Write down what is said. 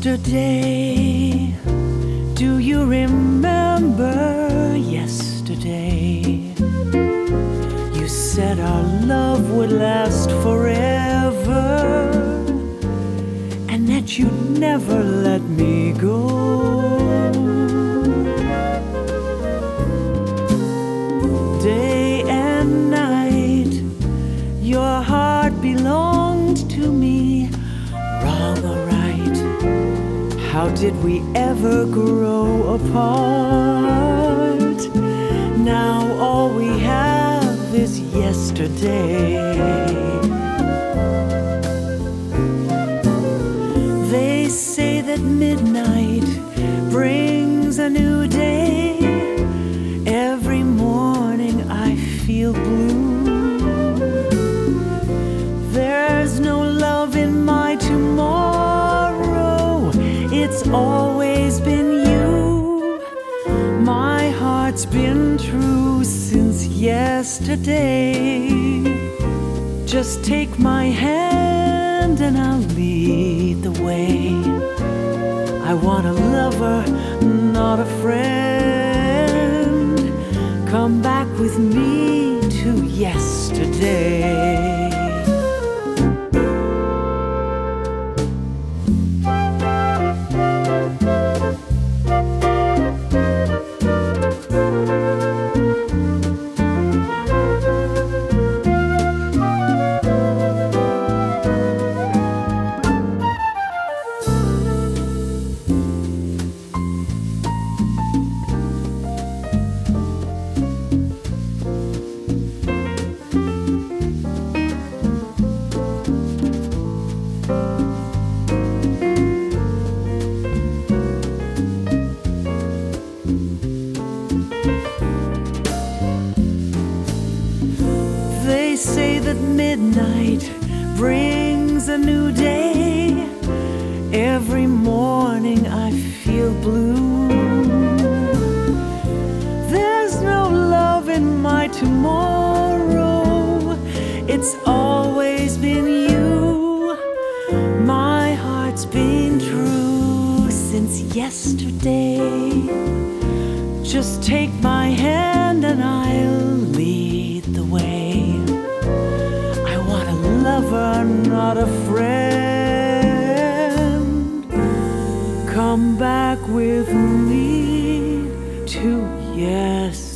Yesterday, do you remember yesterday? You said our love would last forever, and that you'd never let me go. Day and night, your heart belonged to me. Wrong or right, how did we ever grow apart? Now all we have is yesterday. They say that midnight brings a new day. Every morning I feel blue. There's no love in my tomorrow. It's always been you. My heart's been true since yesterday. Just take my hand and I'll lead the way. I want a lover, not a friend. Come back with me to yesterday. They say that midnight brings a new day. Every morning I feel blue. There's no love in my tomorrow. It's always been you. My heart's been true since yesterday. Just take my hand and I'll lead the way. I want a lover, not a friend. Come back with me to yesterday.